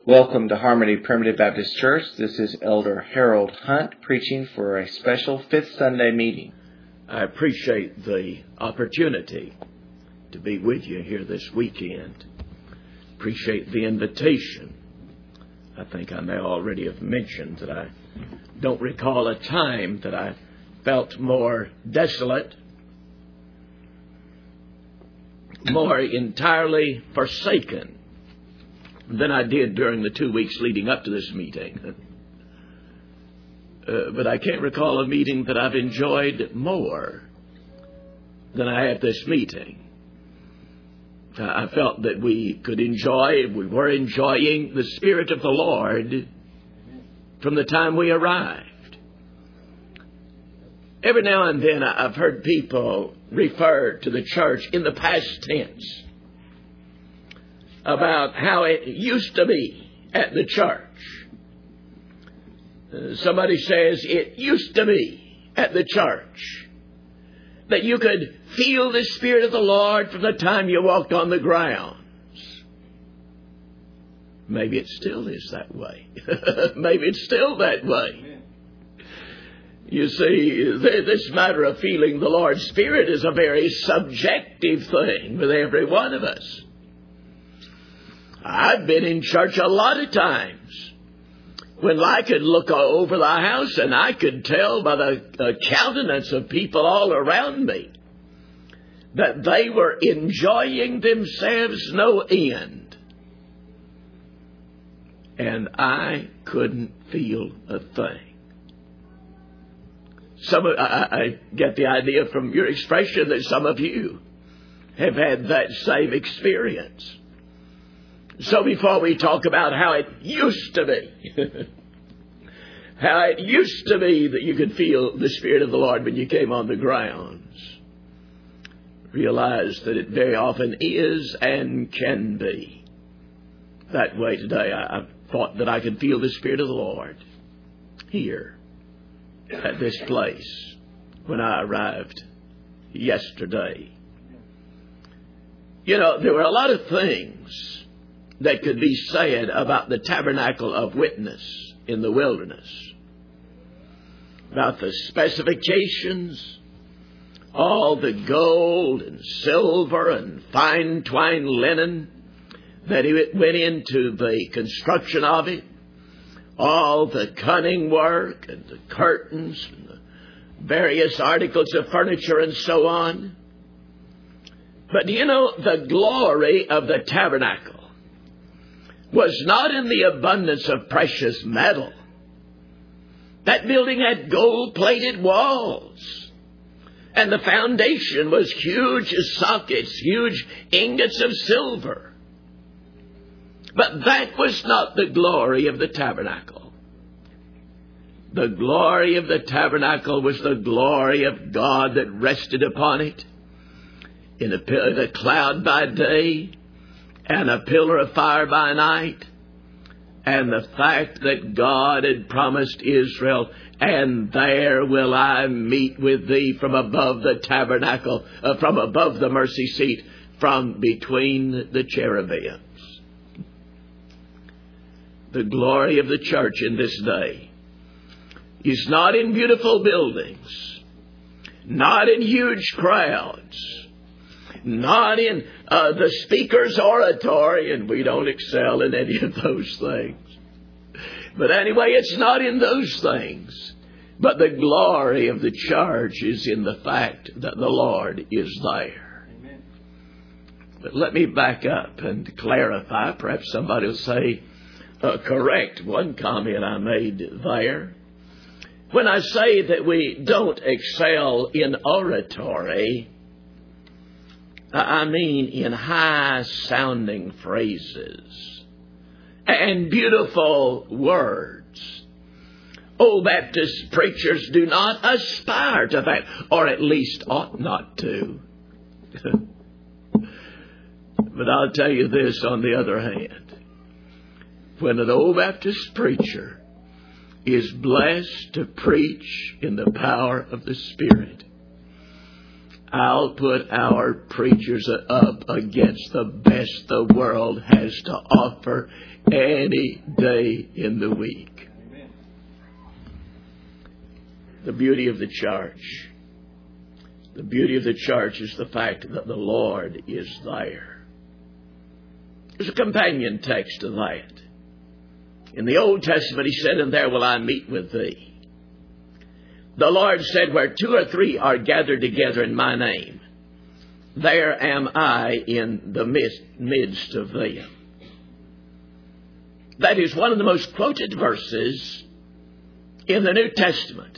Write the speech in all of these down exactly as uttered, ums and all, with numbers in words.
Welcome to Harmony Primitive Baptist Church. This is Elder Harold Hunt preaching for a special Fifth Sunday meeting. I appreciate the opportunity to be with you here this weekend. Appreciate the invitation. I think I may already have mentioned that I don't recall a time that I felt more desolate, more entirely forsaken than I did during the two weeks leading up to this meeting. Uh, but I can't recall a meeting that I've enjoyed more than I had this meeting. Uh, I felt that we could enjoy, we were enjoying the Spirit of the Lord from the time we arrived. Every now and then I've heard people refer to the church in the past tense about how it used to be at the church. Uh, somebody says it used to be at the church that you could feel the Spirit of the Lord from the time you walked on the grounds. Maybe it still is that way. Maybe it's still that way. You see, this matter of feeling the Lord's Spirit is a very subjective thing with every one of us. I've been in church a lot of times when I could look over the house and I could tell by the uh, countenance of people all around me that they were enjoying themselves no end. And I couldn't feel a thing. Some of, I, I get the idea from your expression that some of you have had that same experience. So before we talk about how it used to be, how it used to be that you could feel the Spirit of the Lord when you came on the grounds, realize that it very often is and can be that way today. I, I thought that I could feel the Spirit of the Lord here at this place when I arrived yesterday. You know, there were a lot of things that could be said about the tabernacle of witness in the wilderness. About the specifications, all the gold and silver and fine twined linen that went into the construction of it, all the cunning work and the curtains and the various articles of furniture and so on. But you know, the glory of the tabernacle was not in the abundance of precious metal. That building had gold-plated walls, and the foundation was huge sockets, huge ingots of silver. But that was not the glory of the tabernacle. The glory of the tabernacle was the glory of God that rested upon it in a, in a cloud by day, and a pillar of fire by night, and the fact that God had promised Israel, and there will I meet with thee from above the tabernacle, uh, from above the mercy seat, from between the cherubims. The glory of the church in this day is not in beautiful buildings, not in huge crowds, not in uh, the speaker's oratory, and we don't excel in any of those things. But anyway, it's not in those things. But the glory of the church is in the fact that the Lord is there. Amen. But let me back up and clarify. Perhaps somebody will say, uh, correct one comment I made there. When I say that we don't excel in oratory, I mean in high-sounding phrases and beautiful words. Old Baptist preachers do not aspire to that, or at least ought not to. But I'll tell you this on the other hand. When an old Baptist preacher is blessed to preach in the power of the Spirit, I'll put our preachers up against the best the world has to offer any day in the week. Amen. The beauty of the church. The beauty of the church is the fact that the Lord is there. There's a companion text to that. In the Old Testament, he said, "And there will I meet with thee." The Lord said, "Where two or three are gathered together in my name, there am I in the midst, midst of them." That is one of the most quoted verses in the New Testament.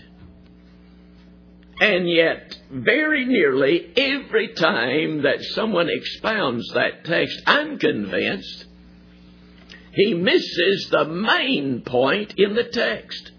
And yet, very nearly every time that someone expounds that text, I'm convinced he misses the main point in the text.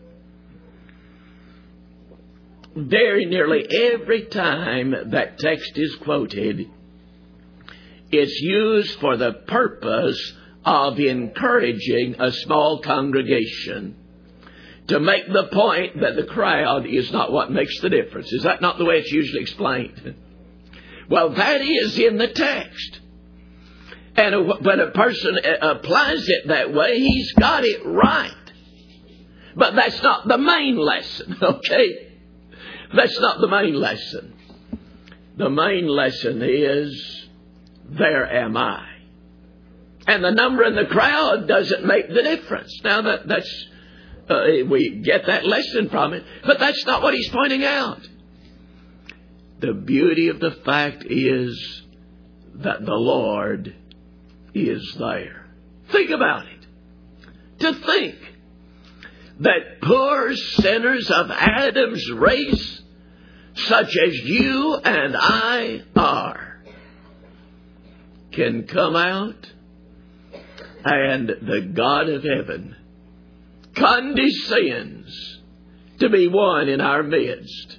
Very nearly every time that text is quoted, it's used for the purpose of encouraging a small congregation to make the point that the crowd is not what makes the difference. Is that not the way it's usually explained? Well, that is in the text. And when a person applies it that way, he's got it right. But that's not the main lesson, okay? That's not the main lesson. The main lesson is, there am I. And the number in the crowd doesn't make the difference. Now, that, that's uh, we get that lesson from it, but that's not what he's pointing out. The beauty of the fact is that the Lord is there. Think about it. To think that poor sinners of Adam's race, such as you and I are, can come out and the God of heaven condescends to be one in our midst.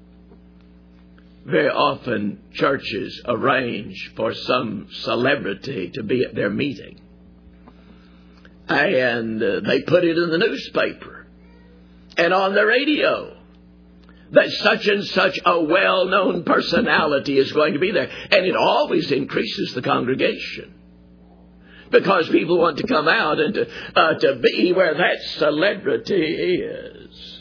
Very often churches arrange for some celebrity to be at their meeting. And uh, they put it in the newspaper and on the radio that such and such a well-known personality is going to be there. And it always increases the congregation, because people want to come out and to, uh, to be where that celebrity is.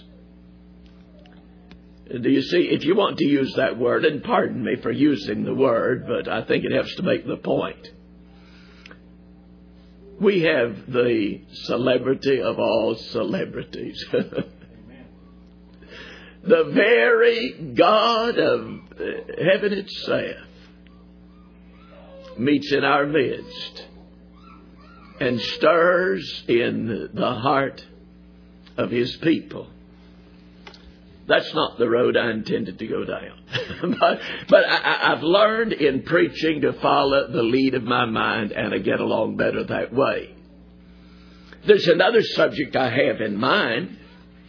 Do you see, if you want to use that word, and pardon me for using the word, but I think it helps to make the point. We have the celebrity of all celebrities. The very God of heaven itself meets in our midst and stirs in the heart of His people. That's not the road I intended to go down. but but I, I've learned in preaching to follow the lead of my mind, and I get along better that way. There's another subject I have in mind.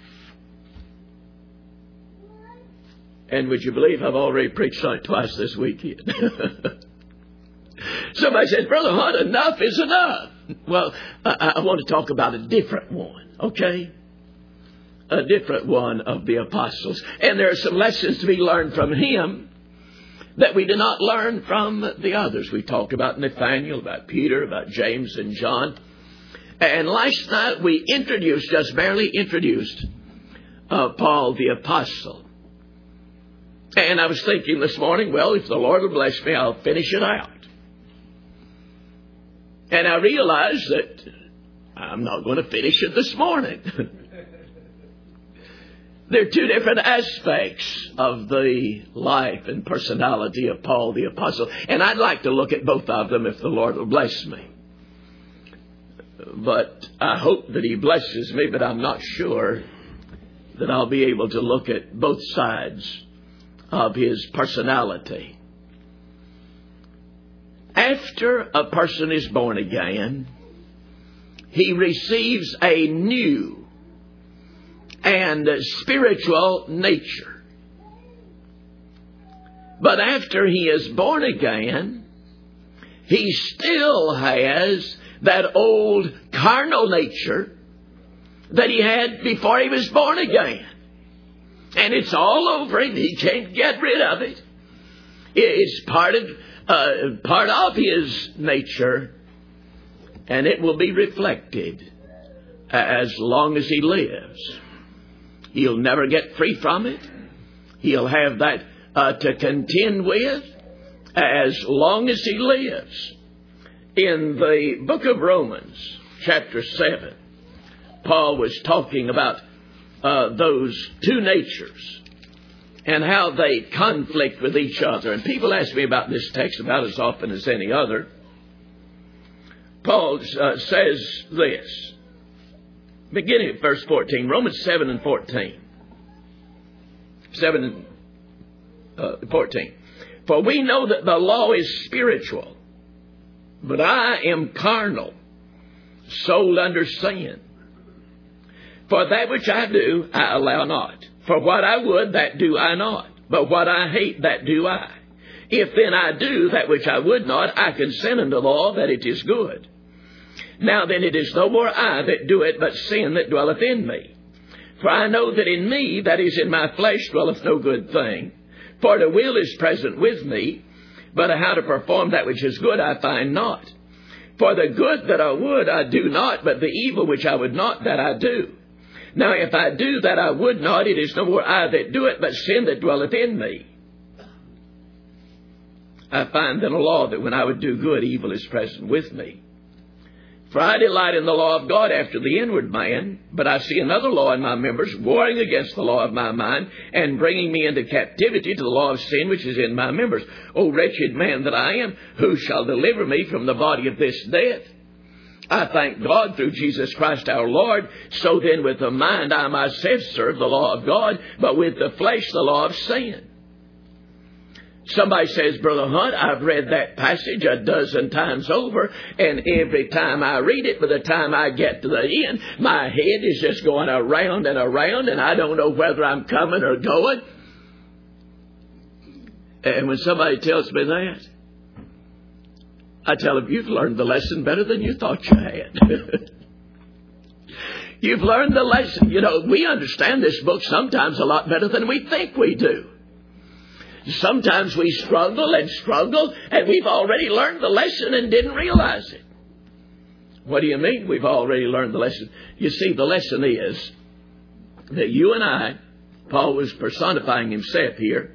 And would you believe I've already preached on it twice this weekend? Somebody said, Brother Hunt, enough is enough. Well, I, I want to talk about a different one, okay? A different one of the apostles. And there are some lessons to be learned from him that we do not learn from the others. We talked about Nathaniel, about Peter, about James and John. And last night we introduced, just barely introduced, uh, Paul the apostle. And I was thinking this morning, well, if the Lord will bless me, I'll finish it out. And I realized that I'm not going to finish it this morning. There are two different aspects of the life and personality of Paul the apostle. And I'd like to look at both of them if the Lord will bless me. But I hope that He blesses me, but I'm not sure that I'll be able to look at both sides of his personality. After a person is born again, he receives a new and spiritual nature. But after he is born again, he still has that old carnal nature that he had before he was born again. And it's all over him. He can't get rid of it. It's part of, uh, part of His nature, and it will be reflected as long as He lives. He'll never get free from it. He'll have that uh, to contend with as long as He lives. In the book of Romans, chapter seven, Paul was talking about uh, those two natures and how they conflict with each other. And people ask me about this text about as often as any other. Paul uh, says this, beginning at verse fourteen, Romans seven and fourteen. seven and uh, fourteen. For we know that the law is spiritual, but I am carnal, sold under sin. For that which I do, I allow not. For what I would, that do I not. But what I hate, that do I. If then I do that which I would not, I consent unto the law that it is good. Now then it is no more I that do it, but sin that dwelleth in me. For I know that in me, that is in my flesh, dwelleth no good thing. For the will is present with me, but how to perform that which is good I find not. For the good that I would I do not, but the evil which I would not, that I do. Now if I do that I would not, it is no more I that do it, but sin that dwelleth in me. I find then a law that when I would do good, evil is present with me. For I delight in the law of God after the inward man, but I see another law in my members, warring against the law of my mind, and bringing me into captivity to the law of sin which is in my members. O wretched man that I am, who shall deliver me from the body of this death? I thank God through Jesus Christ our Lord. So then with the mind I myself serve the law of God, but with the flesh the law of sin. Somebody says, Brother Hunt, I've read that passage a dozen times over, and every time I read it, by the time I get to the end, my head is just going around and around, and I don't know whether I'm coming or going. And when somebody tells me that, I tell them, you've learned the lesson better than you thought you had. You've learned the lesson. You know, we understand this book sometimes a lot better than we think we do. Sometimes we struggle and struggle, and we've already learned the lesson and didn't realize it. What do you mean we've already learned the lesson? You see, the lesson is that you and I, Paul was personifying himself here,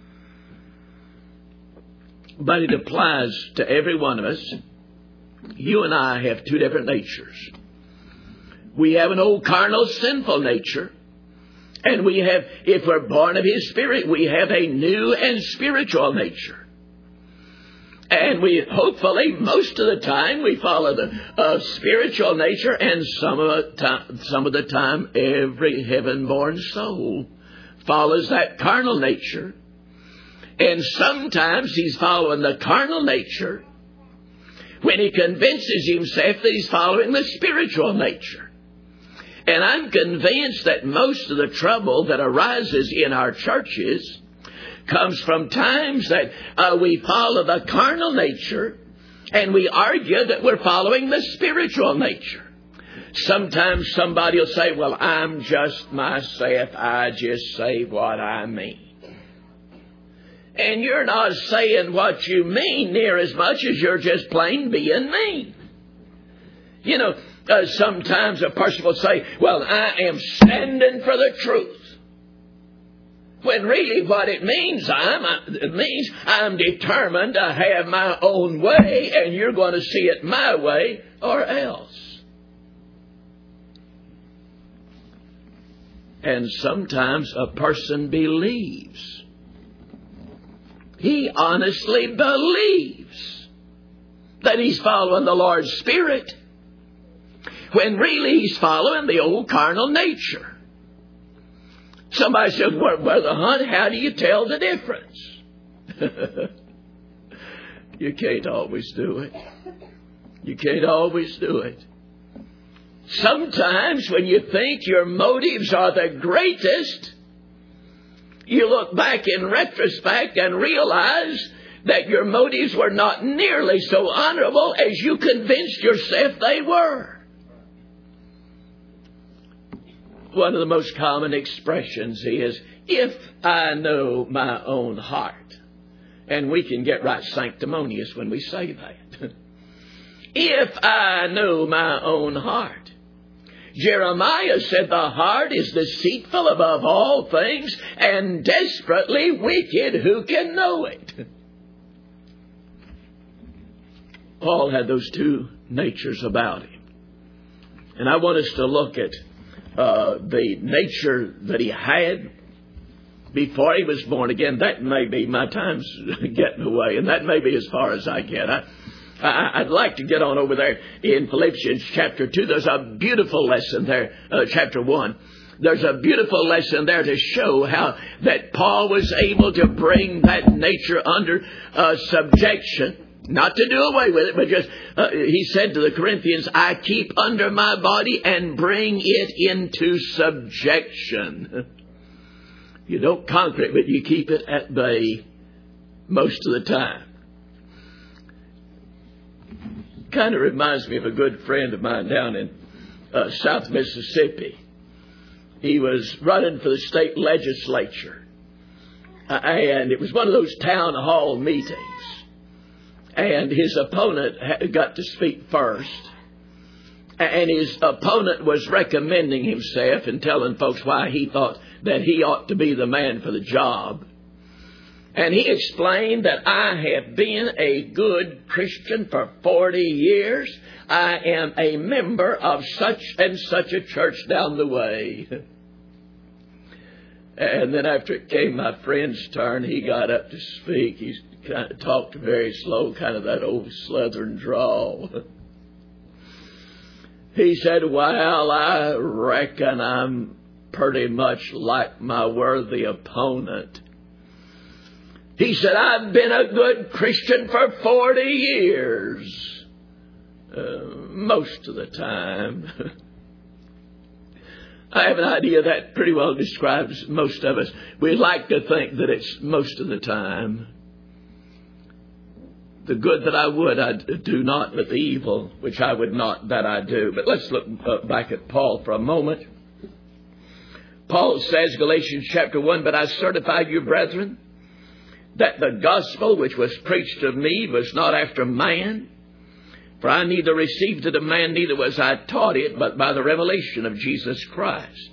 but it applies to every one of us. You and I have two different natures. We have an old carnal sinful nature. And we have, if we're born of His Spirit, we have a new and spiritual nature. And we, hopefully, most of the time, we follow the uh, spiritual nature, and some of the time, some of the time, every heaven-born soul follows that carnal nature. And sometimes he's following the carnal nature when he convinces himself that he's following the spiritual nature. And I'm convinced that most of the trouble that arises in our churches comes from times that uh, we follow the carnal nature and we argue that we're following the spiritual nature. Sometimes somebody will say, well, I'm just myself. I just say what I mean. And you're not saying what you mean near as much as you're just plain being mean. You know, Uh, sometimes a person will say, well, I am standing for the truth. When really what it means, I'm, it means I'm determined to have my own way, and you're going to see it my way or else. And sometimes a person believes. He honestly believes that he's following the Lord's Spirit, when really he's following the old carnal nature. Somebody said, well, Brother Hunt, how do you tell the difference? You can't always do it. You can't always do it. Sometimes when you think your motives are the greatest, you look back in retrospect and realize that your motives were not nearly so honorable as you convinced yourself they were. One of the most common expressions is, if I know my own heart. And we can get right sanctimonious when we say that. If I know my own heart. Jeremiah said the heart is deceitful above all things and desperately wicked. Who can know it? Paul had those two natures about him. And I want us to look at uh, the nature that he had before he was born again. That may be, my time's getting away, and that may be as far as I get. I, I, I'd like to get on over there in Philippians chapter two. There's a beautiful lesson there, uh, chapter one. There's a beautiful lesson there to show how that Paul was able to bring that nature under uh, subjection. Not to do away with it, but just, uh, he said to the Corinthians, I keep under my body and bring it into subjection. You don't conquer it, but you keep it at bay most of the time. Kind of reminds me of a good friend of mine down in uh, South Mississippi. He was running for the state legislature. Uh, and it was one of those town hall meetings. And his opponent got to speak first. And his opponent was recommending himself and telling folks why he thought that he ought to be the man for the job. And he explained that I have been a good Christian for forty years. I am a member of such and such a church down the way. And then after it came my friend's turn, he got up to speak. He kind of talked very slow, kind of that old Southern drawl. He said, well, I reckon I'm pretty much like my worthy opponent. He said, I've been a good Christian for forty years. Uh, most of the time. I have an idea that pretty well describes most of us. We like to think that it's most of the time. The good that I would, I do not, but the evil, which I would not, that I do. But let's look uh, back at Paul for a moment. Paul says, Galatians chapter one, but I certify you, brethren, that the gospel which was preached of me was not after man. For I neither received it of man, neither was I taught it, but by the revelation of Jesus Christ.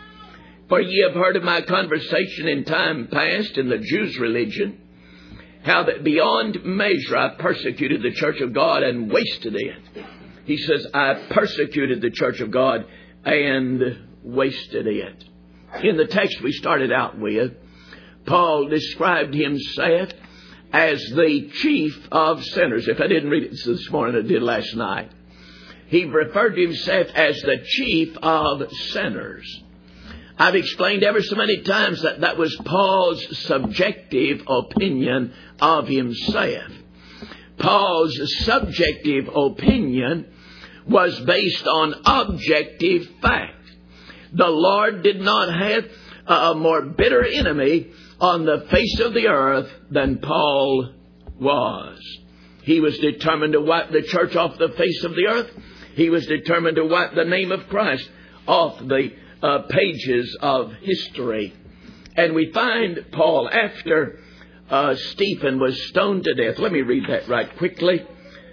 For ye have heard of my conversation in time past in the Jews' religion, how that beyond measure I persecuted the church of God and wasted it. He says, I persecuted the church of God and wasted it. In the text we started out with, Paul described himself as the chief of sinners. If I didn't read it this morning, I did last night. He referred to himself as the chief of sinners. I've explained ever so many times that that was Paul's subjective opinion of himself. Paul's subjective opinion was based on objective fact. The Lord did not have a more bitter enemy on the face of the earth than Paul was. He was determined to wipe the church off the face of the earth. He was determined to wipe the name of Christ off the uh, pages of history. And we find Paul after uh, Stephen was stoned to death. Let me read that right quickly.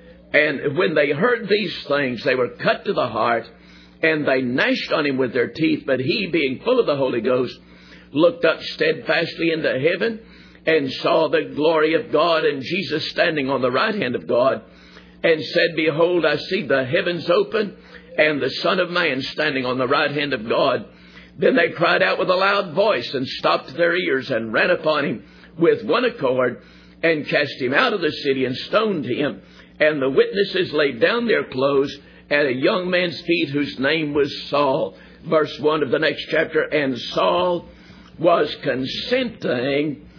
And when they heard these things, they were cut to the heart, and they gnashed on him with their teeth. But he, being full of the Holy Ghost, looked up steadfastly into heaven and saw the glory of God and Jesus standing on the right hand of God, and said, Behold, I see the heavens open and the Son of Man standing on the right hand of God. Then they cried out with a loud voice and stopped their ears and ran upon him with one accord and cast him out of the city and stoned him. And the witnesses laid down their clothes at a young man's feet whose name was Saul. Verse one of the next chapter, and Saul was consenting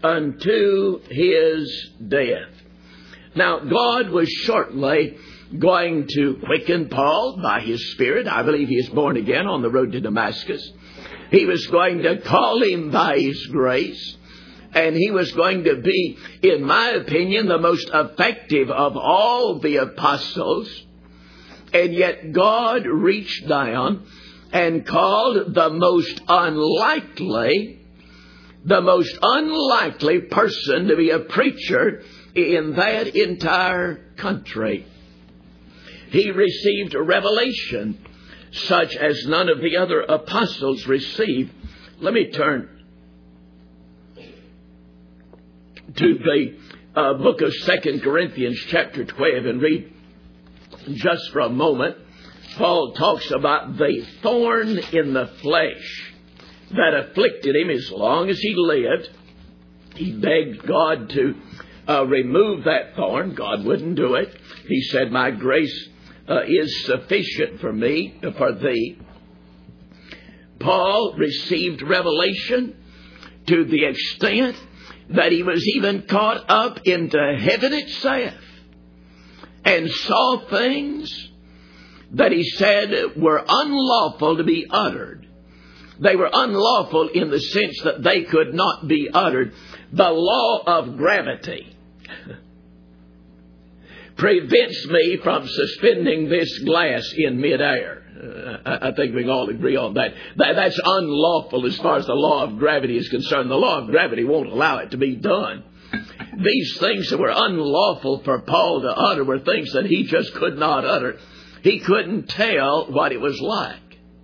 unto his death. Now, God was shortly going to quicken Paul by his Spirit. I believe he is born again on the road to Damascus. He was going to call him by his grace. And he was going to be, in my opinion, the most effective of all the apostles. And yet God reached down and called the most unlikely, the most unlikely person to be a preacher in that entire country. He received a revelation such as none of the other apostles received. Let me turn to the uh, book of Second Corinthians chapter twelve and read just for a moment. Paul talks about the thorn in the flesh that afflicted him as long as he lived. He begged God to uh, remove that thorn. God wouldn't do it. He said, my grace uh, is sufficient for me, for thee. Paul received revelation to the extent that he was even caught up into heaven itself and saw things that he said were unlawful to be uttered. They were unlawful in the sense that they could not be uttered. The law of gravity prevents me from suspending this glass in midair. Uh, I think we can all agree on that. that. That's unlawful as far as the law of gravity is concerned. The law of gravity won't allow it to be done. These things that were unlawful for Paul to utter were things that he just could not utter. He couldn't tell what it was like.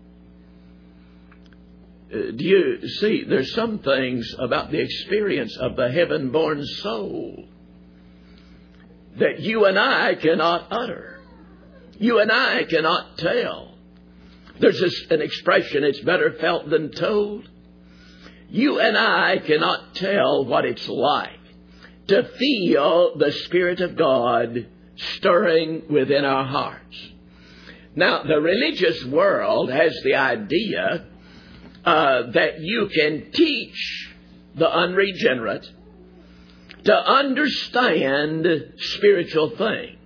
Uh, do you see, there's some things about the experience of the heaven-born soul that you and I cannot utter. You and I cannot tell. There's this, an expression, it's better felt than told. You and I cannot tell what it's like to feel the Spirit of God stirring within our hearts. Now, the religious world has the idea uh, that you can teach the unregenerate to understand spiritual things.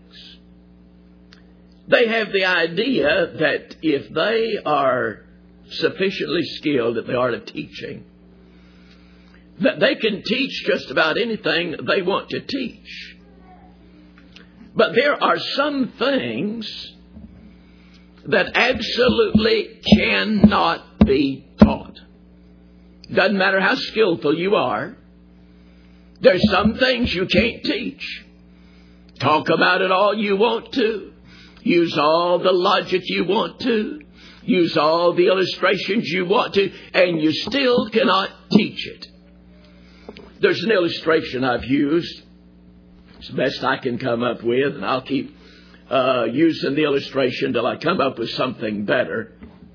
They have the idea that if they are sufficiently skilled in the art of teaching, that they can teach just about anything they want to teach. But there are some things that absolutely cannot be taught. Doesn't matter how skillful you are. There's some things you can't teach. Talk about it all you want to. Use all the logic you want to. Use all the illustrations you want to. And you still cannot teach it. There's an illustration I've used. It's the best I can come up with. And I'll keep uh, using the illustration till I come up with something better.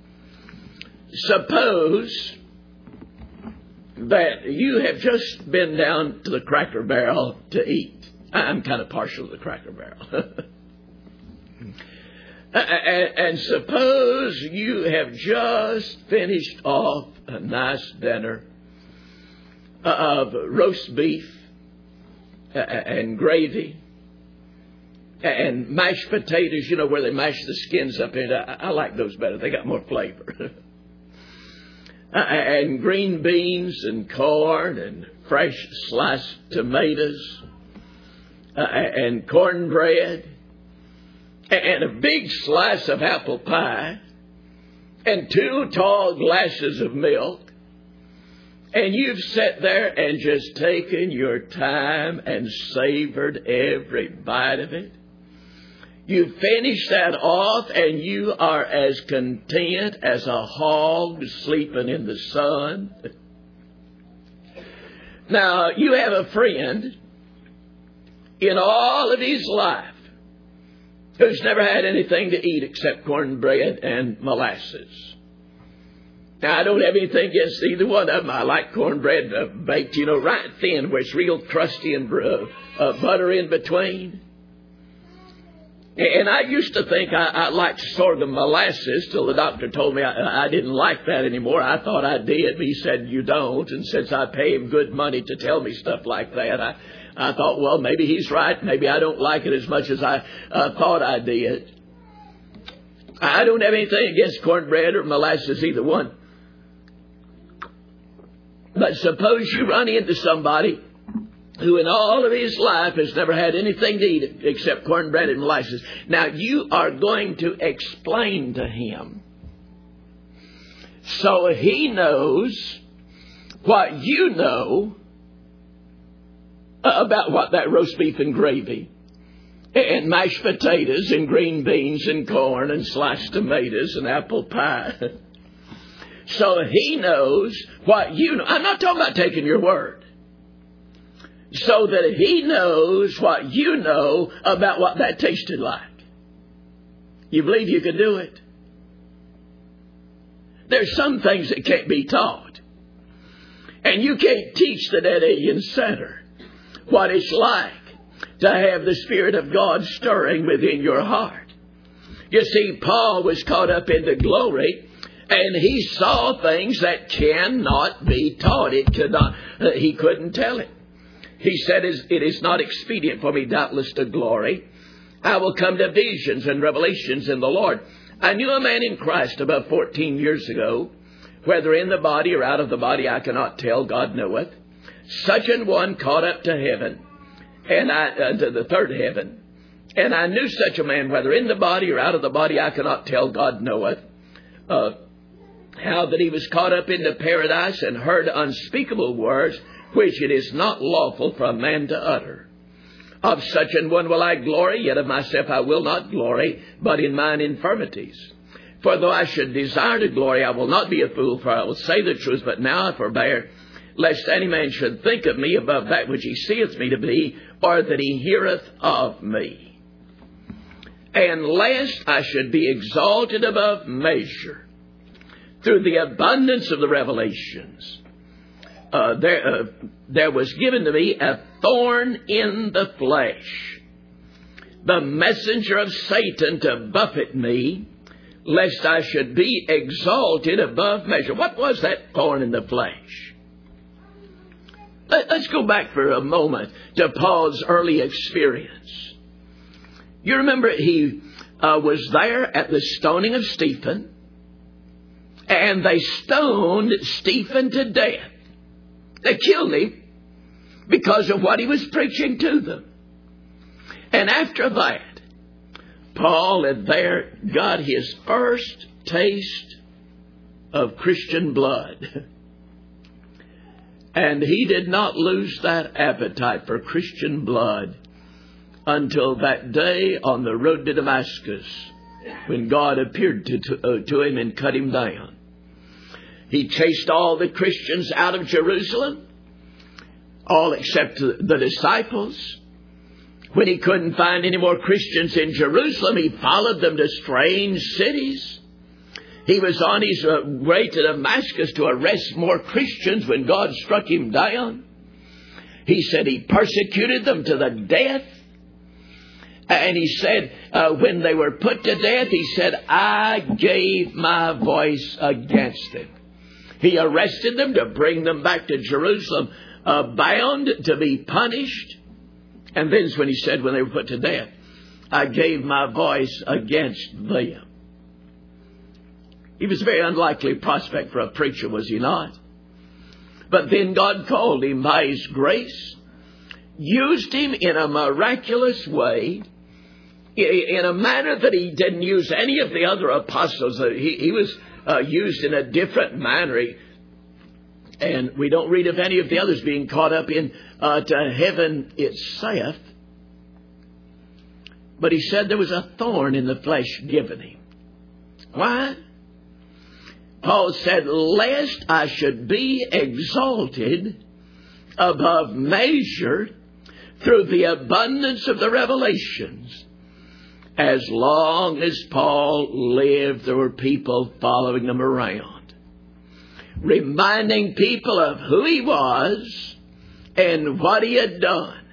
Suppose that you have just been down to the Cracker Barrel to eat. I'm kind of partial to the Cracker Barrel. And suppose you have just finished off a nice dinner of roast beef and gravy and mashed potatoes, you know, where they mash the skins up in it. I like those better. They got more flavor. And green beans and corn and fresh sliced tomatoes and cornbread. And a big slice of apple pie, and two tall glasses of milk, and you've sat there and just taken your time and savored every bite of it. You finish that off, and you are as content as a hog sleeping in the sun. Now, you have a friend in all of his life who's never had anything to eat except cornbread and molasses. Now, I don't have anything against either one of them. I like cornbread uh, baked, you know, right thin, where it's real crusty and uh, uh, butter in between. And I used to think I, I liked sorghum molasses till the doctor told me I, I didn't like that anymore. I thought I did. He said, you don't. And since I pay him good money to tell me stuff like that, I I thought, well, maybe he's right. Maybe I don't like it as much as I uh, thought I did. I don't have anything against cornbread or molasses, either one. But suppose you run into somebody who in all of his life has never had anything to eat except cornbread and molasses. Now, you are going to explain to him so he knows what you know about what that roast beef and gravy and mashed potatoes and green beans and corn and sliced tomatoes and apple pie. So He knows what you know. I'm not talking about taking your word. So that He knows what you know about what that tasted like. You believe you can do it? There's some things that can't be taught. And you can't teach the dead alien center what it's like to have the Spirit of God stirring within your heart. You see, Paul was caught up into glory, and he saw things that cannot be taught. It could not, uh, he couldn't tell it. He said, it is not expedient for me doubtless to glory. I will come to visions and revelations in the Lord. I knew a man in Christ about fourteen years ago, whether in the body or out of the body I cannot tell, God knoweth. Such an one caught up to heaven, and I uh, to the third heaven. And I knew such a man, whether in the body or out of the body I cannot tell, God knoweth. Uh, how that he was caught up into paradise and heard unspeakable words, which it is not lawful for a man to utter. Of such an one will I glory, yet of myself I will not glory, but in mine infirmities. For though I should desire to glory, I will not be a fool, for I will say the truth, but now I forbear, lest any man should think of me above that which he seeth me to be, or that he heareth of me. And lest I should be exalted above measure through the abundance of the revelations, uh, there, uh, there was given to me a thorn in the flesh, the messenger of Satan to buffet me, lest I should be exalted above measure. What was that thorn in the flesh? Let's go back for a moment to Paul's early experience. You remember he uh, was there at the stoning of Stephen, and they stoned Stephen to death. They killed him because of what he was preaching to them. And after that, Paul had there got his first taste of Christian blood. And he did not lose that appetite for Christian blood until that day on the road to Damascus, when God appeared to, to, uh, to him and cut him down. He chased all the Christians out of Jerusalem, all except the disciples. When he couldn't find any more Christians in Jerusalem, he followed them to strange cities. He was on his way to Damascus to arrest more Christians when God struck him down. He said he persecuted them to the death. And he said, uh, when they were put to death, he said, I gave my voice against them. He arrested them to bring them back to Jerusalem, uh, bound to be punished. And then when he said, when they were put to death, I gave my voice against them. He was a very unlikely prospect for a preacher, was he not? But then God called him by His grace, used him in a miraculous way, in a manner that He didn't use any of the other apostles. He, he was uh, used in a different manner. And we don't read of any of the others being caught up in uh, to heaven itself. But he said there was a thorn in the flesh given him. Why? Paul said, lest I should be exalted above measure through the abundance of the revelations. As long as Paul lived, there were people following him around, reminding people of who he was and what he had done.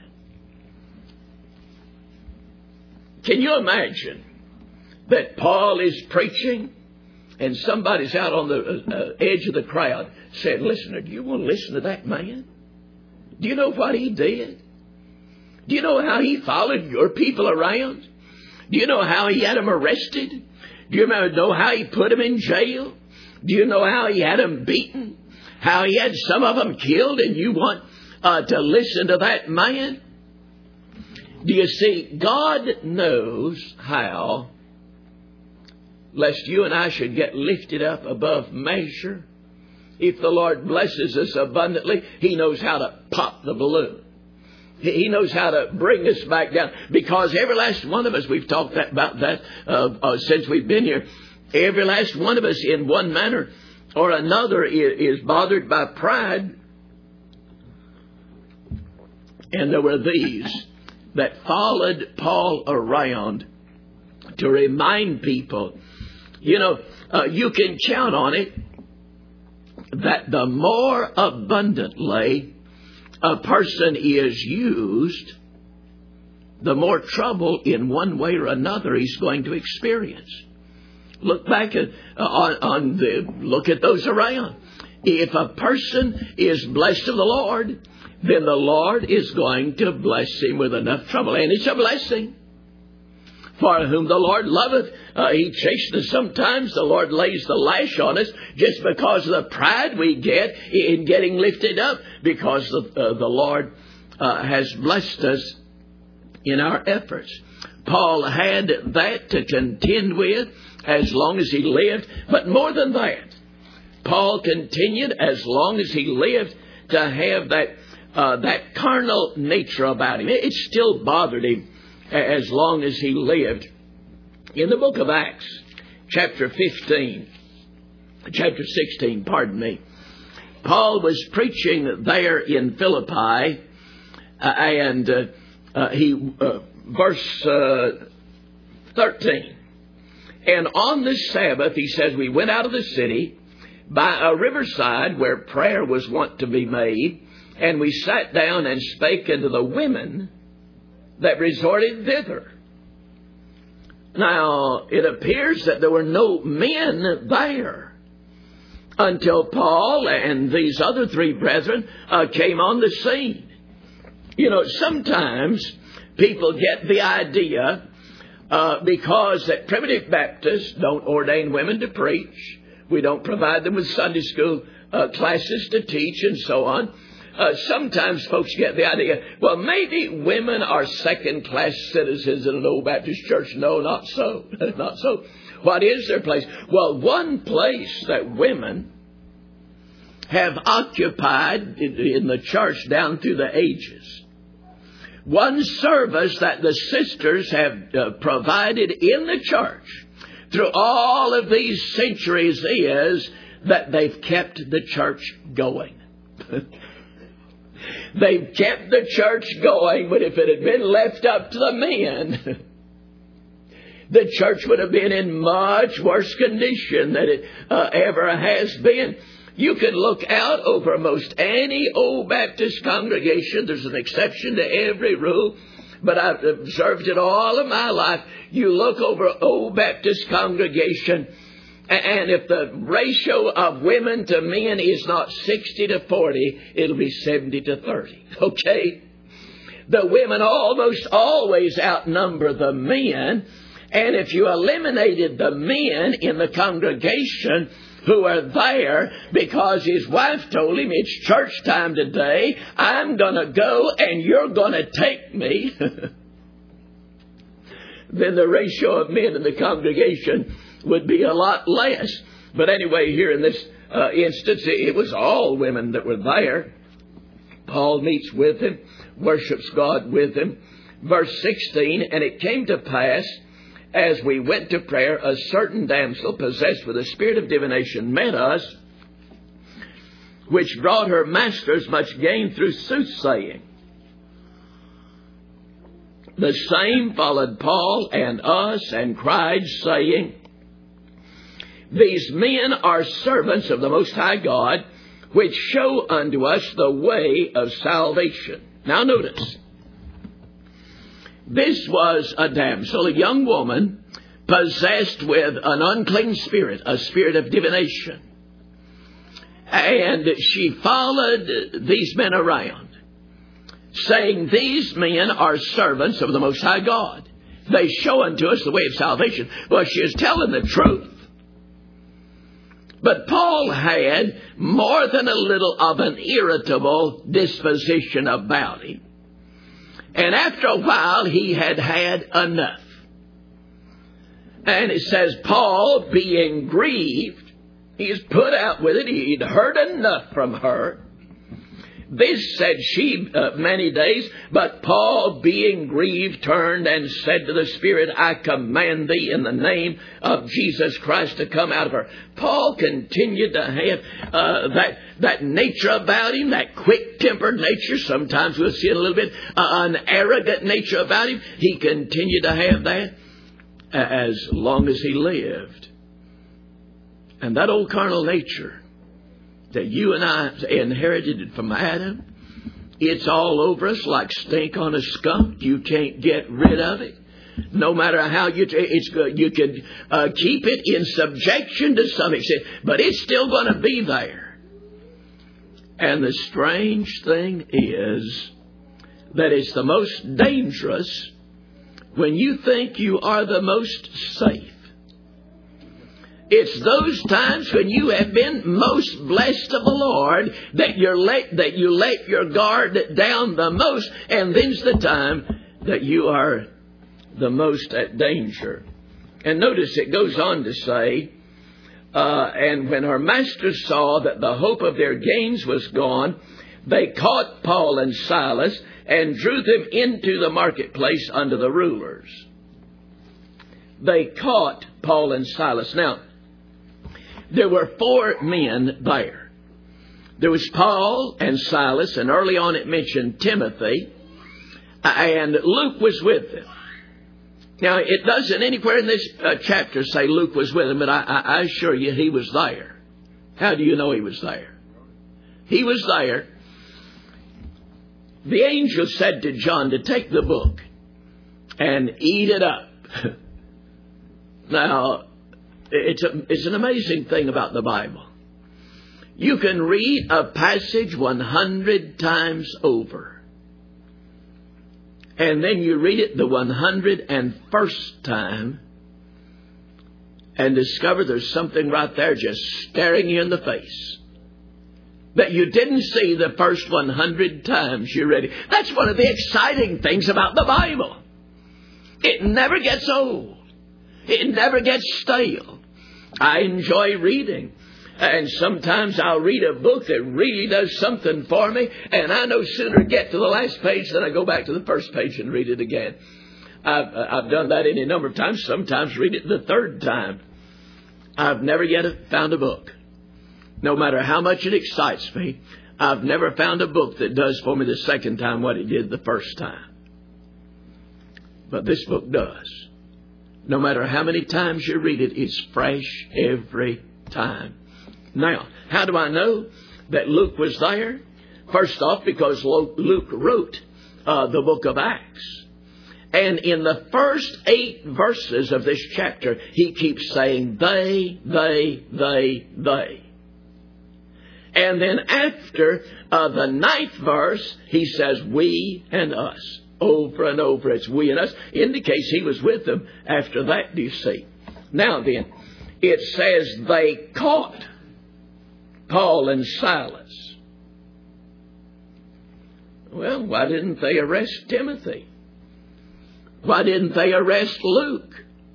Can you imagine that Paul is preaching and somebody's out on the uh, edge of the crowd saying, listener, do you want to listen to that man? Do you know what he did? Do you know how he followed your people around? Do you know how he had them arrested? Do you know how he put them in jail? Do you know how he had them beaten? How he had some of them killed, and you want uh, to listen to that man? Do you see, God knows how, lest you and I should get lifted up above measure If the Lord blesses us abundantly, He knows how to pop the balloon. He knows how to bring us back down. Because every last one of us, we've talked that, about that uh, uh, since we've been here, every last one of us in one manner or another is, is bothered by pride. And there were these that followed Paul around to remind people, you know, uh, you can count on it that the more abundantly a person is used, the more trouble in one way or another he's going to experience. Look back at, uh, on, on the, look at those around. If a person is blessed of the Lord, then the Lord is going to bless him with enough trouble. And it's a blessing. For whom the Lord loveth, uh, He chasteneth sometimes. The Lord lays the lash on us just because of the pride we get in getting lifted up, because the, uh, the Lord uh, has blessed us in our efforts. Paul had that to contend with as long as he lived. But more than that, Paul continued as long as he lived to have that, uh, that carnal nature about him. It still bothered him as long as he lived. In the book of Acts, chapter fifteen, chapter sixteen, pardon me, Paul was preaching there in Philippi, uh, and uh, uh, he, uh, verse uh, thirteen, and on this Sabbath, he says, we went out of the city by a riverside where prayer was wont to be made, and we sat down and spake unto the women that resorted thither. Now, it appears that there were no men there until Paul and these other three brethren uh, came on the scene. You know, sometimes people get the idea uh, because that Primitive Baptists don't ordain women to preach. We don't provide them with Sunday school uh, classes to teach and so on. Uh, sometimes folks get the idea, well, maybe women are second-class citizens in an old Baptist church. No, not so. Not so. What is their place? Well, one place that women have occupied in, in the church down through the ages, one service that the sisters have uh, provided in the church through all of these centuries is that they've kept the church going. They've kept the church going, but if it had been left up to the men, the church would have been in much worse condition than it uh, ever has been. You can look out over most any old Baptist congregation. There's an exception to every rule, but I've observed it all of my life. You look over an old Baptist congregation, and if the ratio of women to men is not sixty to forty, it'll be seventy to thirty. Okay? The women almost always outnumber the men. And if you eliminated the men in the congregation who are there because his wife told him, it's church time today, I'm going to go and you're going to take me, then the ratio of men in the congregation would be a lot less. But anyway, here in this uh, instance, it was all women that were there. Paul meets with him, worships God with him. Verse sixteen, and it came to pass, as we went to prayer, a certain damsel possessed with a spirit of divination met us, which brought her masters much gain through soothsaying. The same followed Paul and us and cried, saying, these men are servants of the Most High God, which show unto us the way of salvation. Now notice, this was a damsel, a young woman, possessed with an unclean spirit, a spirit of divination. And she followed these men around, saying, these men are servants of the Most High God. They show unto us the way of salvation. Well, she is telling the truth. But Paul had more than a little of an irritable disposition about him. And after a while, he had had enough. And it says, Paul, being grieved He's put out with it. He'd heard enough from her. This said she uh, many days, but Paul, being grieved, turned and said to the Spirit, I command thee in the name of Jesus Christ to come out of her. Paul continued to have uh, that that nature about him, that quick-tempered nature. Sometimes we'll see it a little bit, uh, an arrogant nature about him. He continued to have that as long as he lived. And that old carnal nature that you and I inherited from Adam, it's all over us like stink on a skunk. You can't get rid of it. No matter how you, it's good. You can uh, keep it in subjection to some extent, but it's still going to be there. And the strange thing is that it's the most dangerous when you think you are the most safe. It's those times when you have been most blessed of the Lord that you're let, that you let your guard down the most, and then's the time that you are the most at danger. And notice it goes on to say, uh, and when her masters saw that the hope of their gains was gone, they caught Paul and Silas and drew them into the marketplace unto the rulers. They caught Paul and Silas. Now, there were four men there. There was Paul and Silas, and early on it mentioned Timothy, and Luke was with them. Now, it doesn't anywhere in this uh, chapter say Luke was with them, but I, I, I assure you he was there. How do you know he was there? He was there. The angel said to John to take the book and eat it up. Now, It's, a, it's an amazing thing about the Bible. You can read a passage one hundred times over. And then you read it the one hundred first time and discover there's something right there just staring you in the face that you didn't see the first one hundred times you read it. That's one of the exciting things about the Bible. It never gets old. It never gets stale. I enjoy reading. And sometimes I'll read a book that really does something for me, and I no sooner get to the last page than I go back to the first page and read it again. I've, I've done that any number of times, sometimes read it the third time. I've never yet found a book, no matter how much it excites me, I've never found a book that does for me the second time what it did the first time. But this book does. No matter how many times you read it, it's fresh every time. Now, how do I know that Luke was there? First off, because Luke wrote uh, the book of Acts. And in the first eight verses of this chapter, he keeps saying, they, they, they, they. And then after uh, the ninth verse, he says, we and us. Over and over, it's we and us. Indicates he was with them after that, do you see? Now then, it says they caught Paul and Silas. Well, why didn't they arrest Timothy? Why didn't they arrest Luke?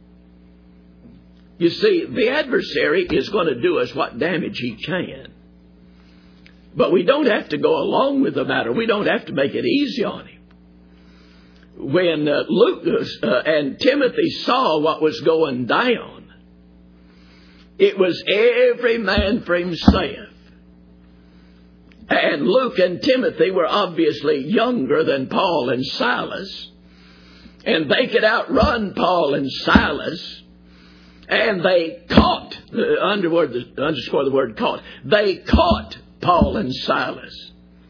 You see, the adversary is going to do us what damage he can. But we don't have to go along with the matter. We don't have to make it easy on him. When uh, Luke uh, and Timothy saw what was going down, it was every man for himself. And Luke and Timothy were obviously younger than Paul and Silas. And they could outrun Paul and Silas. And they caught, uh, underscore, the, underscore the word caught, they caught Paul and Silas.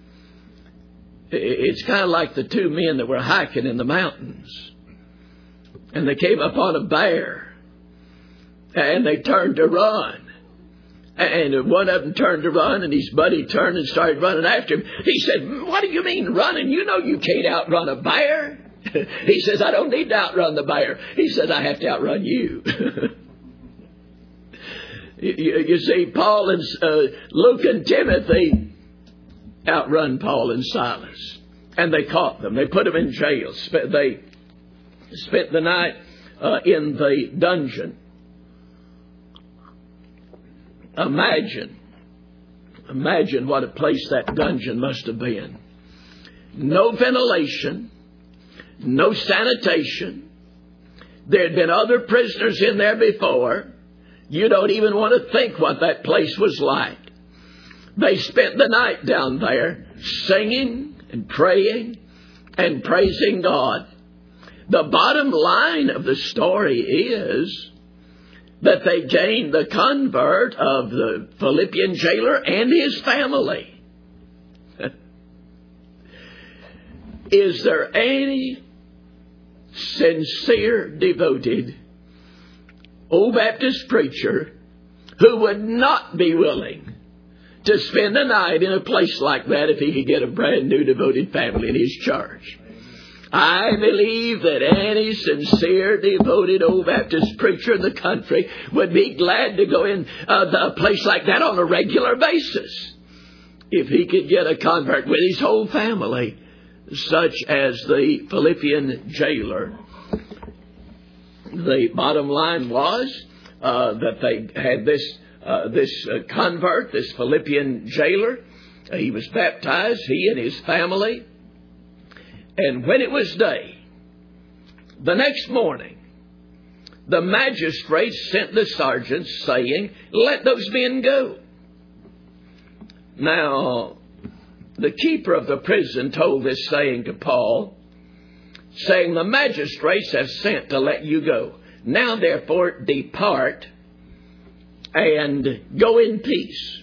It's kind of like the two men that were hiking in the mountains. And they came upon a bear. And they turned to run. And one of them turned to run, and his buddy turned and started running after him. He said, what do you mean running? You know you can't outrun a bear. He says, I don't need to outrun the bear. He says, I have to outrun you. you, you see, Paul and uh, Luke and Timothy outrun Paul and Silas. And they caught them. They put them in jail. They spent the night uh, in the dungeon. Imagine, imagine what a place that dungeon must have been. No ventilation, no sanitation. There had been other prisoners in there before. You don't even want to think what that place was like. They spent the night down there singing and praying and praising God. The bottom line of the story is that they gained the convert of the Philippian jailer and his family. Is there any sincere, devoted old Baptist preacher who would not be willing to spend a night in a place like that if he could get a brand new devoted family in his church? I believe that any sincere, devoted old Baptist preacher in the country would be glad to go in uh, a place like that on a regular basis if he could get a convert with his whole family, such as the Philippian jailer. The bottom line was uh, that they had this uh, this uh, convert, this Philippian jailer. Uh, he was baptized, he and his family. And when it was day, the next morning, the magistrates sent the sergeants saying, "Let those men go." Now, the keeper of the prison told this saying to Paul, saying, "The magistrates have sent to let you go. Now, therefore, depart and go in peace."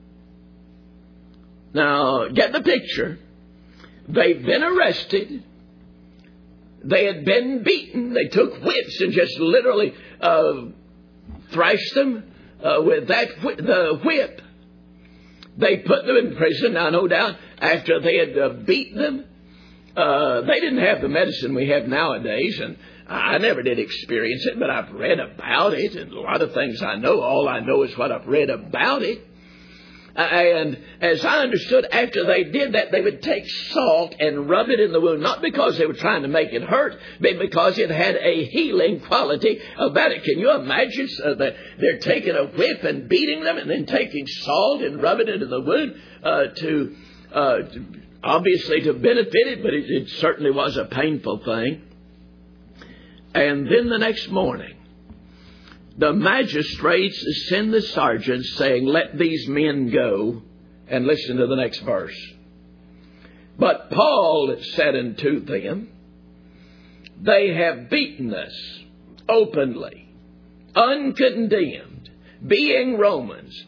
Now, get the picture. They've been arrested. They had been beaten. They took whips and just literally uh, thrashed them uh, with that wh- the whip. They put them in prison. Now, no doubt, after they had uh, beaten them, uh, they didn't have the medicine we have nowadays, and I never did experience it, but I've read about it, and a lot of things I know. All I know is what I've read about it. And as I understood, after they did that, they would take salt and rub it in the wound, not because they were trying to make it hurt, but because it had a healing quality about it. Can you imagine uh, that they're taking a whip and beating them and then taking salt and rubbing it into the wound uh, to, uh, to, obviously to benefit it, but it, it certainly was a painful thing. And then the next morning, the magistrates send the sergeants saying, "Let these men go." And listen to the next verse. "But Paul said unto them, They have beaten us openly, uncondemned, being Romans,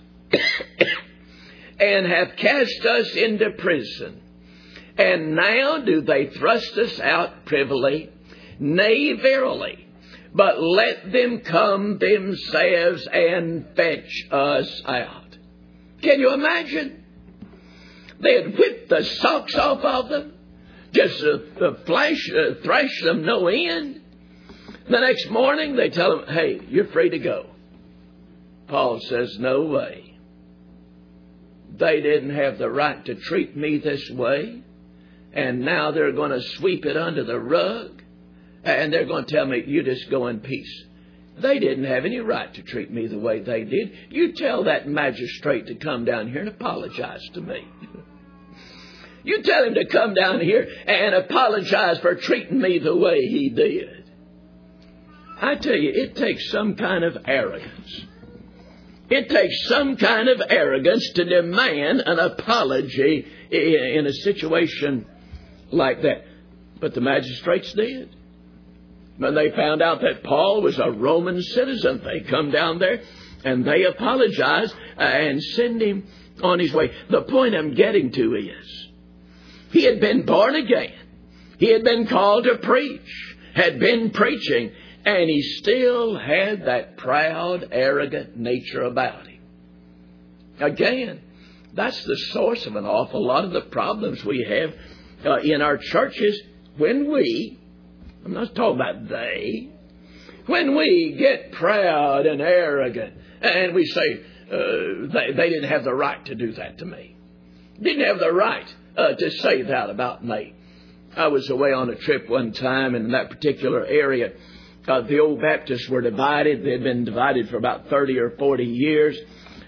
and have cast us into prison. And now do they thrust us out privily? Nay, verily. But let them come themselves and fetch us out." Can you imagine? They had whipped the socks off of them, just uh, uh, flash, uh, thrash them no end. The next morning they tell them, "Hey, you're free to go." Paul says, "No way. They didn't have the right to treat me this way, and now they're going to sweep it under the rug. And they're going to tell me, you just go in peace. They didn't have any right to treat me the way they did. You tell that magistrate to come down here and apologize to me. You tell him to come down here and apologize for treating me the way he did." I tell you, it takes some kind of arrogance. It takes some kind of arrogance to demand an apology in a situation like that. But the magistrates did. When they found out that Paul was a Roman citizen, they come down there and they apologize and send him on his way. The point I'm getting to is, he had been born again. He had been called to preach, had been preaching, and he still had that proud, arrogant nature about him. Again, that's the source of an awful lot of the problems we have uh, in our churches when we, I'm not talking about they, when we get proud and arrogant and we say, uh, they, they didn't have the right to do that to me. Didn't have the right uh, to say that about me. I was away on a trip one time, and in that particular area, uh, the old Baptists were divided. They had been divided for about thirty or forty years.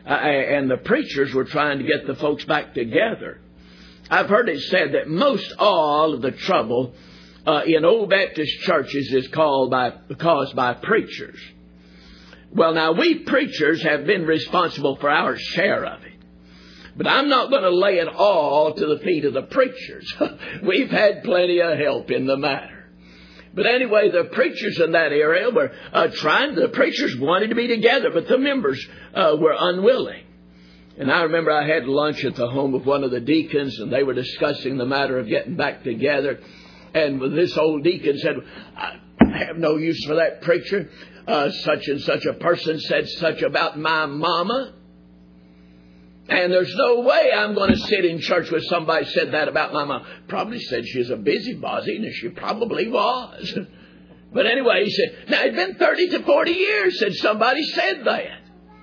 uh, and the preachers were trying to get the folks back together. I've heard it said that most all of the trouble uh, in old Baptist churches is called by, caused by preachers. Well, now, we preachers have been responsible for our share of it. But I'm not going to lay it all to the feet of the preachers. We've had plenty of help in the matter. But anyway, the preachers in that area were uh, trying, the preachers wanted to be together, but the members uh, were unwilling. And I remember I had lunch at the home of one of the deacons, and they were discussing the matter of getting back together. And this old deacon said, I have no use for that preacher. Uh, such and such a person said such about my mama. And there's no way I'm going to sit in church with somebody said that about my mom. Probably said she's a busybody, and she probably was. But anyway, he said, now it's been thirty to forty years since somebody said that.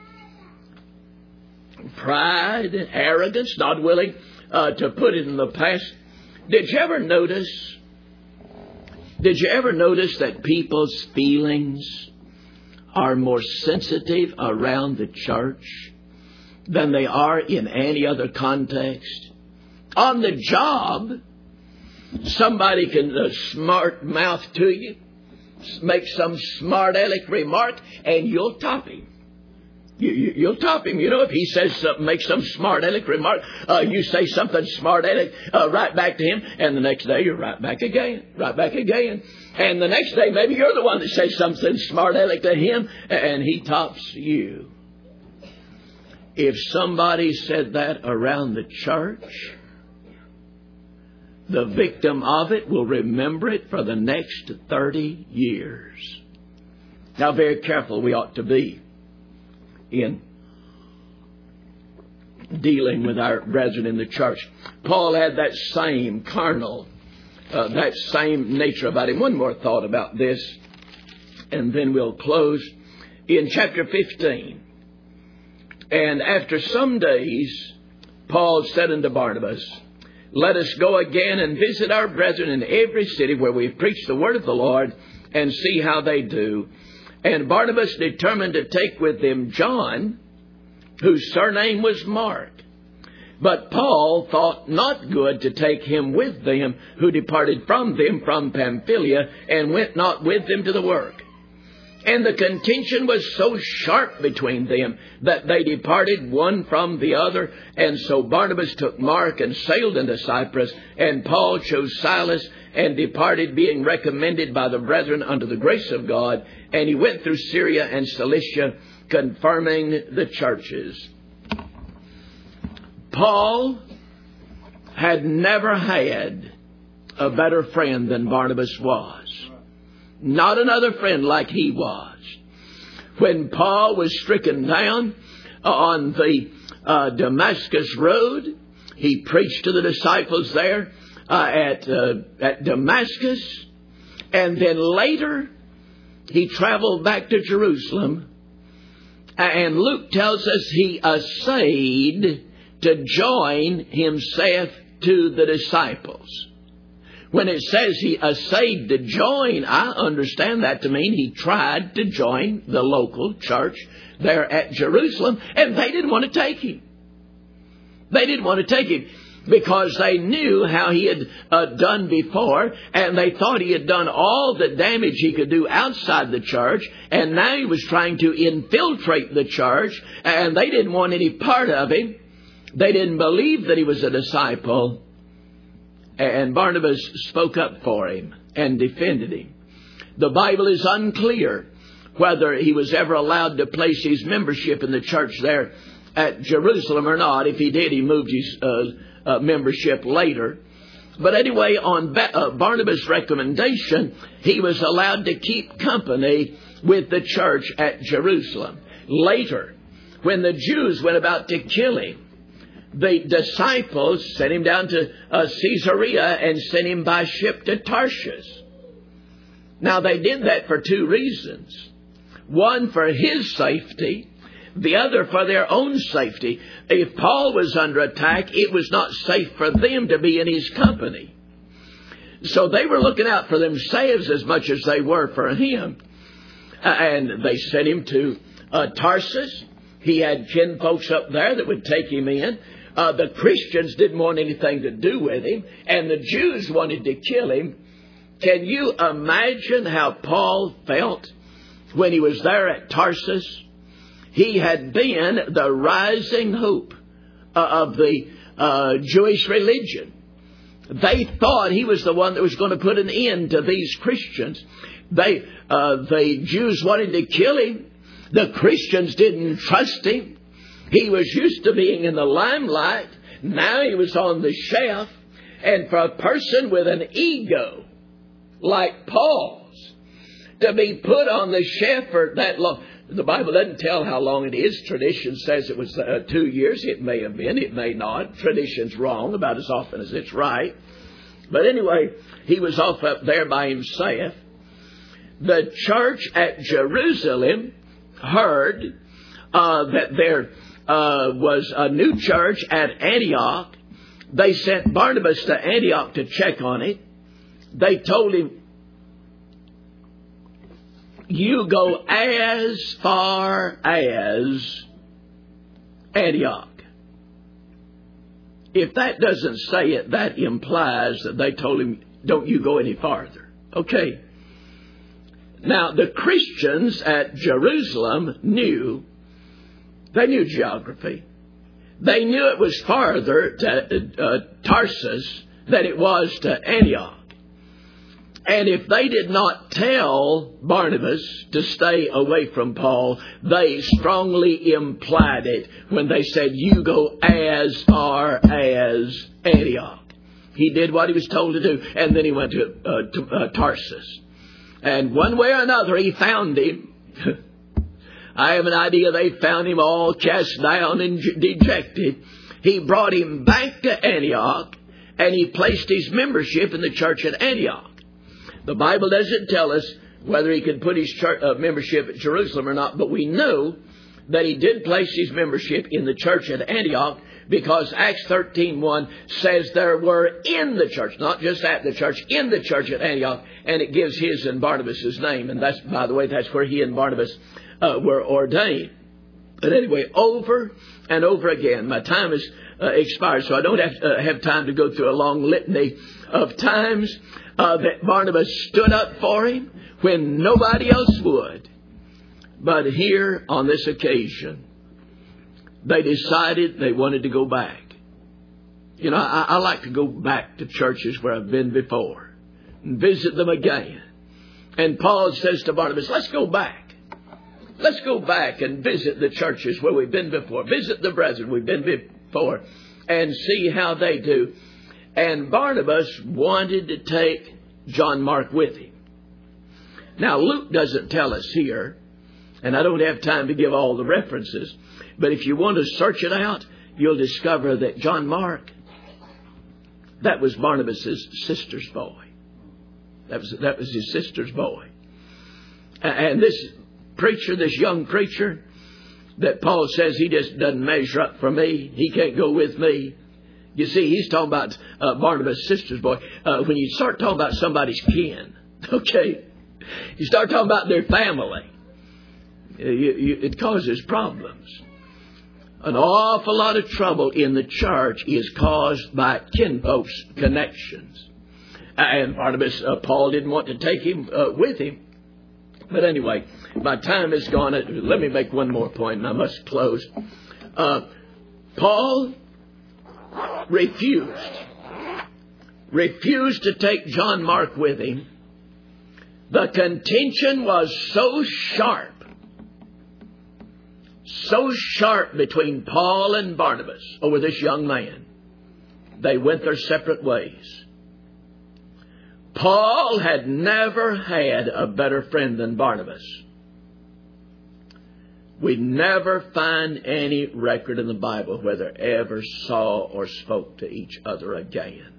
Pride, arrogance, not willing uh, to put it in the past. Did you ever notice, did you ever notice that people's feelings are more sensitive around the church than they are in any other context? On the job, somebody can uh, smart mouth to you, make some smart aleck remark, and you'll top him. You, you, you'll top him. You know, if he says something, make some smart aleck remark, uh, you say something smart aleck uh, right back to him, and the next day you're right back again, right back again. And the next day maybe you're the one that says something smart aleck to him, and he tops you. If somebody said that around the church, the victim of it will remember it for the next thirty years. Now, very careful we ought to be in dealing with our brethren in the church. Paul had that same carnal, uh, that same nature about him. One more thought about this, and then we'll close. In chapter fifteen, and after some days, Paul said unto Barnabas, let us go again and visit our brethren in every city where we preach the word of the Lord, and see how they do. And Barnabas determined to take with them John, whose surname was Mark. But Paul thought not good to take him with them, who departed from them from Pamphylia, and went not with them to the work. And the contention was so sharp between them that they departed one from the other. And so Barnabas took Mark and sailed into Cyprus, and Paul chose Silas and departed, being recommended by the brethren unto the grace of God. And he went through Syria and Cilicia, confirming the churches. Paul had never had a better friend than Barnabas was. Not another friend like he was. When Paul was stricken down on the uh, Damascus road, he preached to the disciples there uh, at, uh, at Damascus. And then later, he traveled back to Jerusalem. And Luke tells us he essayed to join himself to the disciples. When it says he essayed to join, I understand that to mean he tried to join the local church there at Jerusalem, and they didn't want to take him. They didn't want to take him because they knew how he had uh, done before, and they thought he had done all the damage he could do outside the church, and now he was trying to infiltrate the church, and they didn't want any part of him. They didn't believe that he was a disciple. And Barnabas spoke up for him and defended him. The Bible is unclear whether he was ever allowed to place his membership in the church there at Jerusalem or not. If he did, he moved his uh, uh, membership later. But anyway, on ba- uh, Barnabas' recommendation, he was allowed to keep company with the church at Jerusalem. Later, when the Jews went about to kill him, the disciples sent him down to uh, Caesarea and sent him by ship to Tarshish. Now, they did that for two reasons. One, for his safety. The other, for their own safety. If Paul was under attack, it was not safe for them to be in his company. So they were looking out for themselves as much as they were for him. Uh, and they sent him to uh, Tarsus. He had kin folks up there that would take him in. Uh, the Christians didn't want anything to do with him, and the Jews wanted to kill him. Can you imagine how Paul felt when he was there at Tarsus? He had been the rising hope uh, of the uh, Jewish religion. They thought he was the one that was going to put an end to these Christians. They, uh, the Jews wanted to kill him. The Christians didn't trust him. He was used to being in the limelight. Now he was on the shelf. And for a person with an ego like Paul's to be put on the shelf for that long. The Bible doesn't tell how long it is. Tradition says it was uh, two years. It may have been. It may not. Tradition's wrong about as often as it's right. But anyway, he was off up there by himself. The church at Jerusalem heard uh, that there uh, was a new church at Antioch. They sent Barnabas to Antioch to check on it. They told him, you go as far as Antioch. If that doesn't say it, that implies that they told him, don't you go any farther. Okay. Now, the Christians at Jerusalem knew, they knew geography. They knew it was farther to uh, Tarsus than it was to Antioch. And if they did not tell Barnabas to stay away from Paul, they strongly implied it when they said, you go as far as Antioch. He did what he was told to do, and then he went to, uh, to uh, Tarsus. And one way or another, he found him. I have an idea they found him all cast down and dejected. He brought him back to Antioch, and he placed his membership in the church at Antioch. The Bible doesn't tell us whether he could put his church, uh, membership at Jerusalem or not, but we know that he did place his membership in the church at Antioch because Acts thirteen one says there were in the church, not just at the church, in the church at Antioch, and it gives his and Barnabas' name. And that's, by the way, that's where he and Barnabas uh, were ordained. But anyway, over and over again, my time has uh, expired, so I don't have, uh, have time to go through a long litany of times Uh, that Barnabas stood up for him when nobody else would. But here on this occasion, they decided they wanted to go back. You know, I, I like to go back to churches where I've been before and visit them again. And Paul says to Barnabas, let's go back. Let's go back and visit the churches where we've been before. Visit the brethren we've been before and see how they do. And Barnabas wanted to take John Mark with him. Now, Luke doesn't tell us here, and I don't have time to give all the references, but if you want to search it out, you'll discover that John Mark, that was Barnabas' sister's boy. That was, that was his sister's boy. And this preacher, this young preacher, that Paul says he just doesn't measure up for me, he can't go with me. You see, he's talking about uh, Barnabas' sister's boy. Uh, when you start talking about somebody's kin, okay, you start talking about their family, you, you, it causes problems. An awful lot of trouble in the church is caused by kinfolks' connections. And Barnabas, uh, Paul didn't want to take him uh, with him. But anyway, my time is gone. Let me make one more point, and I must close. Uh, Paul refused. Refused to take John Mark with him. The contention was so sharp. So sharp between Paul and Barnabas over this young man. They went their separate ways. Paul had never had a better friend than Barnabas. We never find any record in the Bible where they ever saw or spoke to each other again.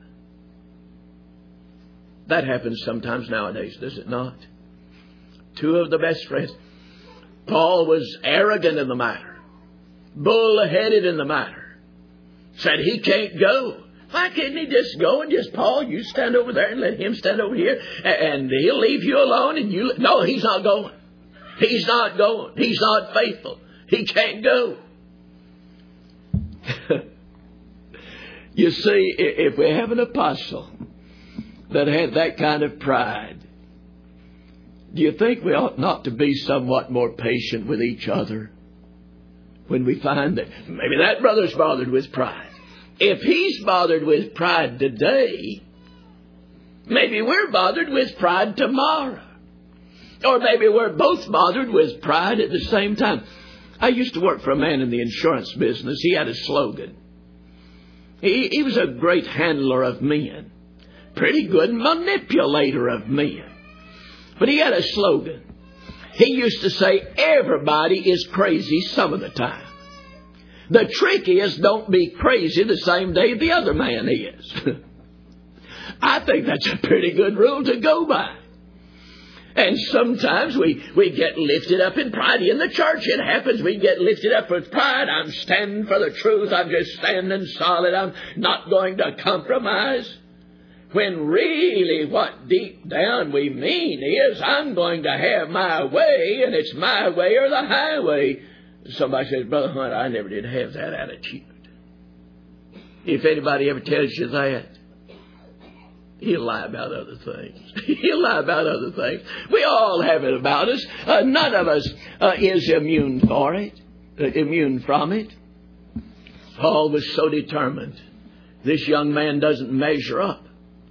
That happens sometimes nowadays, does it not? Two of the best friends. Paul was arrogant in the matter, bull-headed in the matter. Said he can't go. Why can't he just go and just, Paul, you stand over there and let him stand over here, and he'll leave you alone and you... No, he's not going. He's not going. He's not faithful. He can't go. You see, if we have an apostle that had that kind of pride, do you think we ought not to be somewhat more patient with each other when we find that maybe that brother's bothered with pride? If he's bothered with pride today, maybe we're bothered with pride tomorrow. Or maybe we're both bothered with pride at the same time. I used to work for a man in the insurance business. He had a slogan. He, he was a great handler of men. Pretty good manipulator of men. But he had a slogan. He used to say, everybody is crazy some of the time. The trick is, don't be crazy the same day the other man is. I think that's a pretty good rule to go by. And sometimes we, we get lifted up in pride. In the church it happens. We get lifted up with pride. I'm standing for the truth. I'm just standing solid. I'm not going to compromise. When really what deep down we mean is, I'm going to have my way, and it's my way or the highway. Somebody says, Brother Hunt, I never did have that attitude. If anybody ever tells you that, he'll lie about other things. He'll lie about other things. We all have it about us. Uh, none of us uh, is immune for it, uh, immune from it. Paul was so determined. This young man doesn't measure up.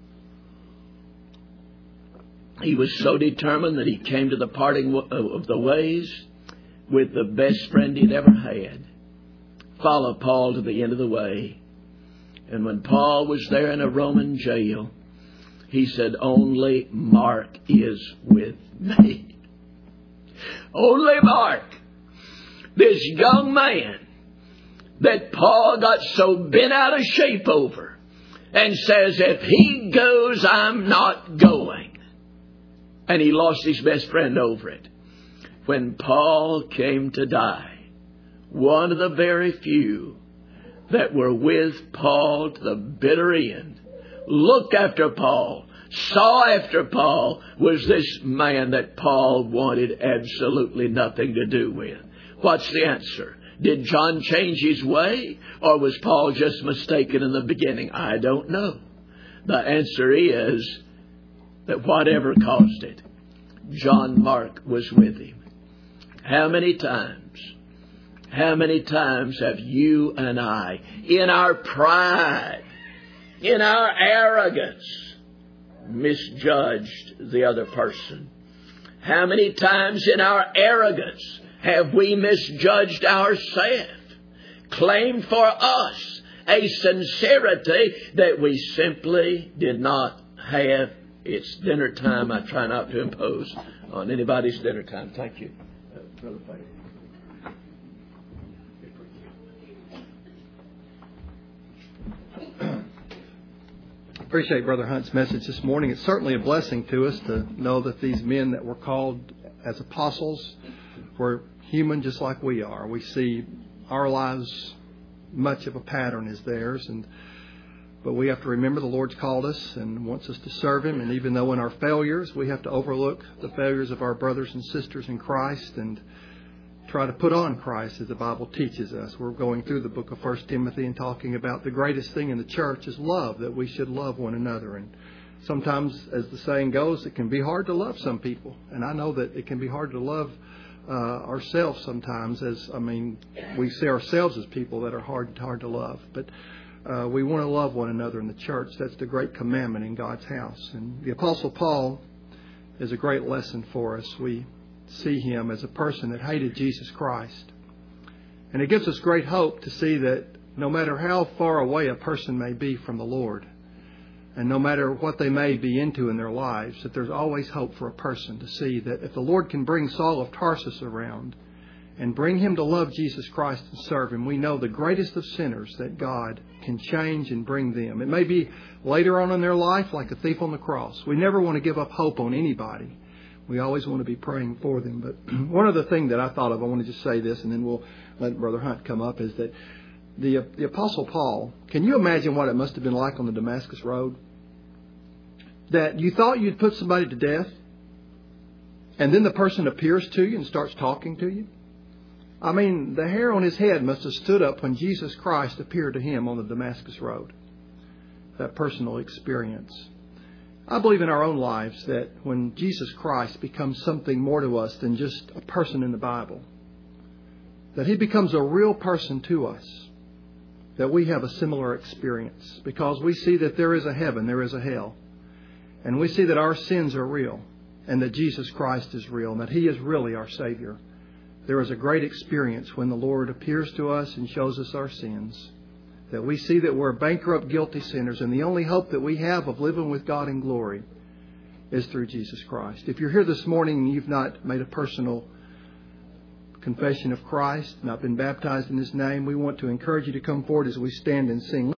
He was so determined that he came to the parting of the ways with the best friend he'd ever had. Follow Paul to the end of the way. And when Paul was there in a Roman jail, he said, only Mark is with me. Only Mark. This young man that Paul got so bent out of shape over and says, if he goes, I'm not going. And he lost his best friend over it. When Paul came to die, one of the very few that were with Paul to the bitter end, looked after Paul, saw after Paul, was this man that Paul wanted absolutely nothing to do with. What's the answer? Did John change his way, or was Paul just mistaken in the beginning? I don't know. The answer is that whatever caused it, John Mark was with him. How many times, how many times have you and I, in our pride, in our arrogance, misjudged the other person? How many times in our arrogance have we misjudged ourselves, claimed for us a sincerity that we simply did not have? It's dinner time. I try not to impose on anybody's dinner time. Thank you, uh, Brother Faith. Appreciate Brother Hunt's message this morning. It's certainly a blessing to us to know that these men that were called as apostles were human just like we are. We see our lives much of a pattern as theirs, and but we have to remember the Lord's called us and wants us to serve Him. And even though in our failures, we have to overlook the failures of our brothers and sisters in Christ and try to put on Christ as the Bible teaches us. We're going through the book of First Timothy and talking about the greatest thing in the church is love, that we should love one another. And sometimes, as the saying goes, it can be hard to love some people. And I know that it can be hard to love uh, ourselves sometimes. As I mean, we see ourselves as people that are hard, hard to love. But Uh, we want to love one another in the church. That's the great commandment in God's house. And the Apostle Paul is a great lesson for us. We see him as a person that hated Jesus Christ. And it gives us great hope to see that no matter how far away a person may be from the Lord, and no matter what they may be into in their lives, that there's always hope for a person to see that if the Lord can bring Saul of Tarsus around and bring him to love Jesus Christ and serve Him, we know the greatest of sinners that God can change and bring them. It may be later on in their life like a thief on the cross. We never want to give up hope on anybody. We always want to be praying for them. But one other thing that I thought of, I want to just say this and then we'll let Brother Hunt come up, is that the, the Apostle Paul, can you imagine what it must have been like on the Damascus Road? That you thought you'd put somebody to death, and then the person appears to you and starts talking to you. I mean, the hair on his head must have stood up when Jesus Christ appeared to him on the Damascus Road. That personal experience. I believe in our own lives that when Jesus Christ becomes something more to us than just a person in the Bible, that He becomes a real person to us, that we have a similar experience because we see that there is a heaven, there is a hell, and we see that our sins are real and that Jesus Christ is real and that He is really our Savior. There is a great experience when the Lord appears to us and shows us our sins, that we see that we're bankrupt, guilty sinners, and the only hope that we have of living with God in glory is through Jesus Christ. If you're here this morning and you've not made a personal confession of Christ, not been baptized in His name, we want to encourage you to come forward as we stand and sing.